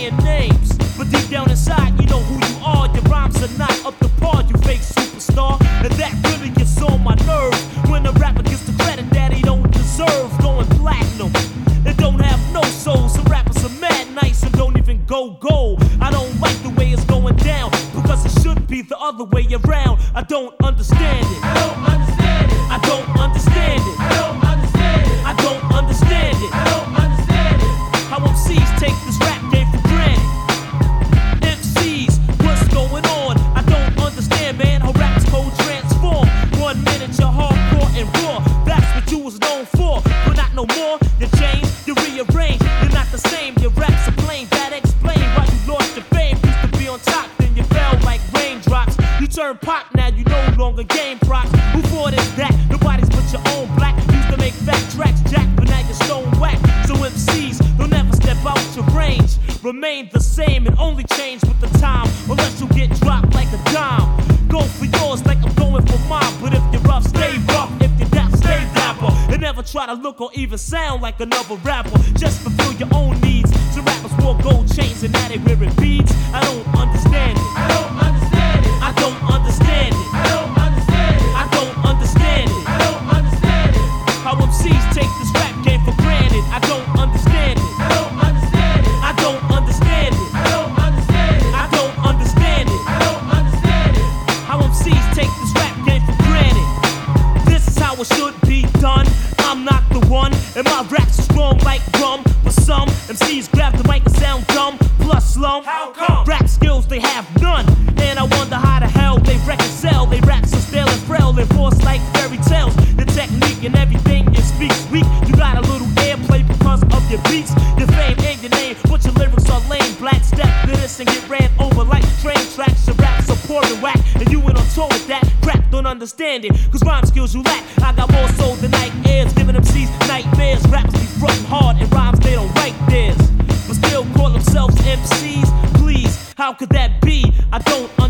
saying names, but deep down inside you know who you are. Your rhymes are not up to par, you fake superstar, and that really gets on my nerves when a rapper gets the credit that he don't deserve. Going platinum and don't have no soul. Some rappers are mad nice and don't even go gold. I don't like the way it's going down because it should be the other way around. I don't understand it. I don't understand it. I don't understand it. I don't understand it. I don't understand it. I don't understand it. How MCs take this rap game for granted. MCs, what's going on? I don't understand, man, how rap's code transform. 1 minute you're hardcore and raw, that's what you was known for. But not no more, you change, you rearrange. You're not the same, your raps are plain. That explain why you lost your fame. Used to be on top, then you fell like raindrops. You turn pop, now you no longer game props. Who thought is that? Nobody's but your own black. Used to make fat tracks, jack, but now you're stone whack. So MCs, don't ever step out your range. Remain the same and only change with the time, unless you get dropped like a dime. Go for yours like I'm going for mine. But if you're rough, stay rough. If you're down, stay dapper. And never try to look or even sound like another rapper. Just fulfill your own needs. Some rappers wore gold chains and now they wearing beads. I don't understand it. I don't understand it. I don't understand it. I don't understand it. I don't understand it. I don't understand it. How MCs take this rap game for granted. I don't understand it. I don't understand it. I don't understand it. I don't understand it. I don't understand it. I don't understand it. How MCs take this rap game for granted. This is how it should be done. I'm not the one, and my raps are strong like rum. But some MCs grab the mic and sound dumb, plus slum. How come? Rap skills they have none, and I wonder how the hell they reconcile. They rap so stale and frail, and force like fairy tales. The technique and everything you speak's weak. You got a little airplay because of your beats, your fame and your name, but your lyrics are lame. Black step to this and get ran over like train tracks. Your raps are poor and whack, and you went on tour with that crap. Don't understand it, cause rhyme skills you lack. I got more soul than night airs, giving MCs nightmares. Rappers be frontin' hard and rhymes they don't write theirs, but still call themselves MCs. Please, how could that be? I don't